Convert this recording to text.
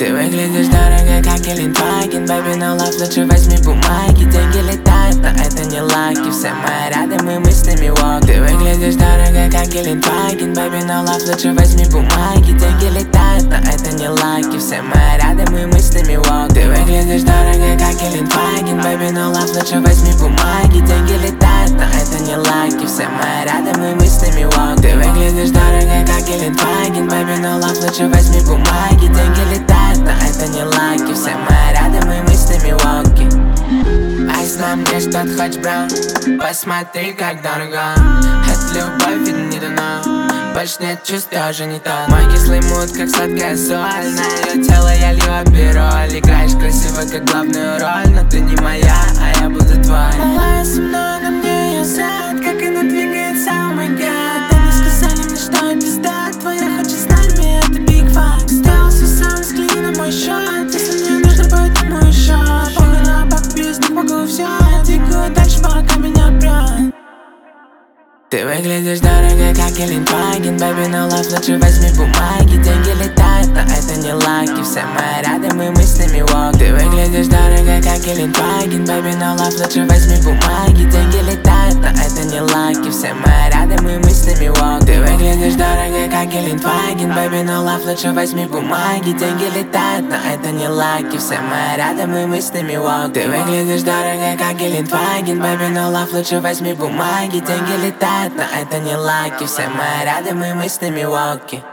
Ты выглядишь дорого, как Гелендваген. Baby, no love, лучше возьми бумаги. Деньги летают, но это не лаки. Все мои рады, мы мыслями walk. Ты выглядишь дорого, как Гелендваген. Baby, no love, лучше возьми бумаги. Деньги летают, но это не лаки. Все мои рады, мы мыслями walk. Ты выглядишь дорого, как Гелендваген. Baby, no love, лучше возьми бумаги. Деньги летают, но это не лаки. Все мои рады, мы мыслями walk. Ты выглядишь дорого, как Гелендваген. Baby, no love, лучше возьми бумаги. Деньги летают, но это не лаки. Все мои рады, мы мыслями walk. Айс на мне что-то хоть браун. Посмотри, как дорого. Это любовь, ведь не дано. Больше нет чувств, я уже не тот. Мой кислый мут, как сладкая соль. На ее тело я лью апероль. Играешь красиво, как главную роль. Но ты не моя, а я буду твой. Малая со мной, на мне ее зад. Как она двигается, oh my god. Они сказали мне, что я пизда. Твоя хочет с нами, это big fuck. Сделал все сам, взгляни на мой счет. Если мне нужно будет, мой еще. Похуй на баб, без них могу все. Я двигаю дальше, пока меня прет. Ты выглядишь дорого, как Гелендваген. Baby, no love, лучше возьми бумаги. Деньги летают, но это не лаки. Все мои рады, мы мыслями walk. Ты выглядишь дорого, как Гелендваген. Baby, no love, лучше возьми бумаги. Деньги летают, но это не лаки. Все мои рады, мы мыслями walk. Ты выглядишь дорого, как Гелендваген. Baby, no love, лучше возьми бумаги. Деньги летают, но это не лаки. Все мои рады, мы мыслями walk. Ты выглядишь дорого, как Гелендваген. Baby, no love, лучше возьми бумаги. Деньги летают, но это не лаки. Все мои рады, мы мыслями walk.